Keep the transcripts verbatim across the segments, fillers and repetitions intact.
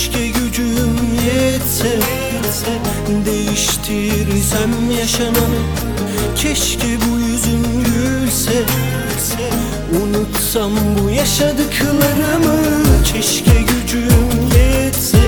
Keşke gücüm yetse, değiştirsem yaşananı. Keşke bu yüzüm gülse, unutsam bu yaşadıklarımı. Keşke gücüm yetse,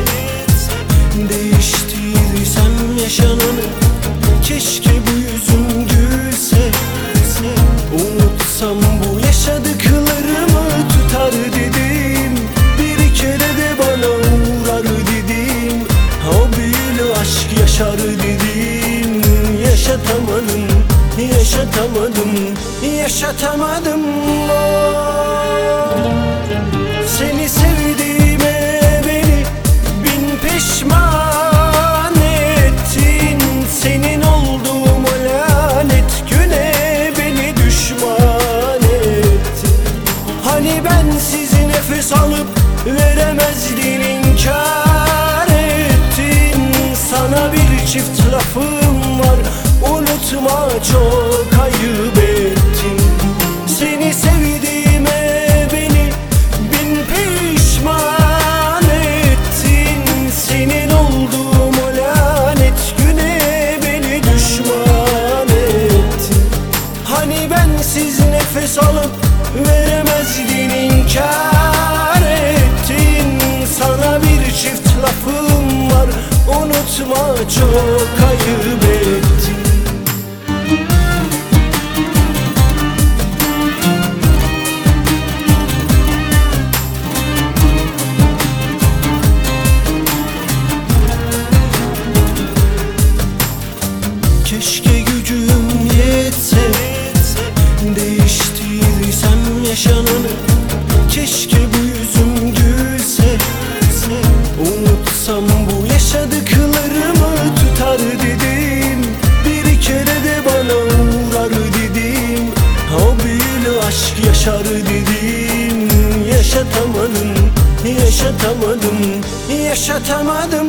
değiştirsem yaşananı. Keşke bu yüzüm gülse, unutsam bu yaşadıklarımı. Tutar dedim, bir kere de bana uğrar dedim. O büyülü aşk yaşar dedim. Yaşatamadım, yaşatamadım, yaşatamadım. Oh. Seni sevdiğime beni bin pişman ettin. Senin olduğum o lanet güne beni düşman ettin. Hani bensiz nefes alıp veremezdin, inkar ettin. Sana bir çift lafım var, unutma çok ayıp ettin. Seni sevdiğime beni bin pişman ettin. Senin olduğum o lanet güne beni düşman ettin. Hani bensiz nefes alıp veremezdin, inkar ettin. Sana bir çift lafım var, unutma çok ayıp ettin. Keşke gücüm yetse, değiştirsem yaşananı. Keşke bu yüzüm gülse, unutsam bu yaşadıklarımı. Tutar dedim, bir kere de bana uğrar dedim. O büyülü aşk yaşar dedim. Yaşatamadım, yaşatamadım, yaşatamadım.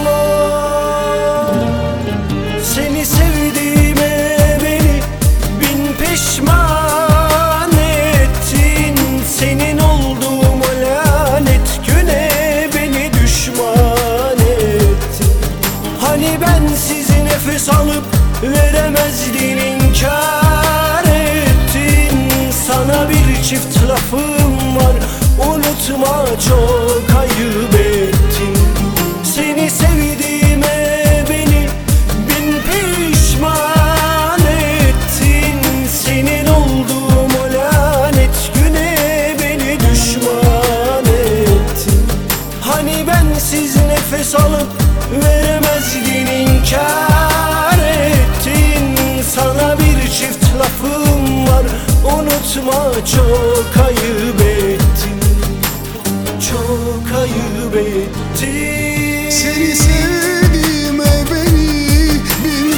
Oh. Seni sevdiğime beni bin pişman ettin. Senin olduğum o lanet güne beni düşman ettin. Hani bensiz nefes alıp veremezdin, inkar ettin. Sana bir çift lafım var, unutma çok ayıp ettin. Seni sevdiğime beni bin pişman ettin. Senin olduğum o lanet güne beni düşman ettin. Hani bensiz nefes alıp veremezdin, inkar ettin. Sana bir çift lafım var, unutma çok ayıp ettin. Çok ayıp ettin. Seni sevdiğime beni bin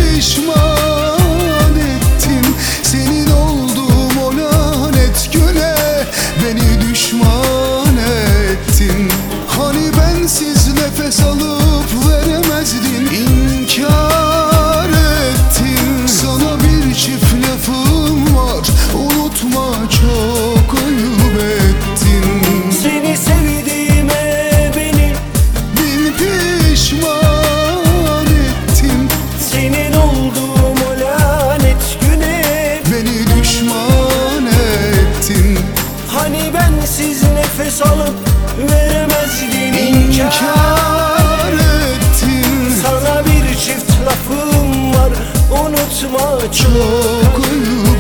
pişman ettin. Senin olduğum o lanet güne beni düşman ettin. Hani bensiz nefes alıp veremezdin, inkar ettin. Sana bir çift lafım var, unutma çok ayıp ettin. Seni sevdiğime beni bin pişman ettin. senin olduğum o lanet güne Beni düşman ettin. hani bensiz nefes alıp veremezdin, inkar İnkar ettin. Sana bir çift lafım var, unutma çok Çok ayıp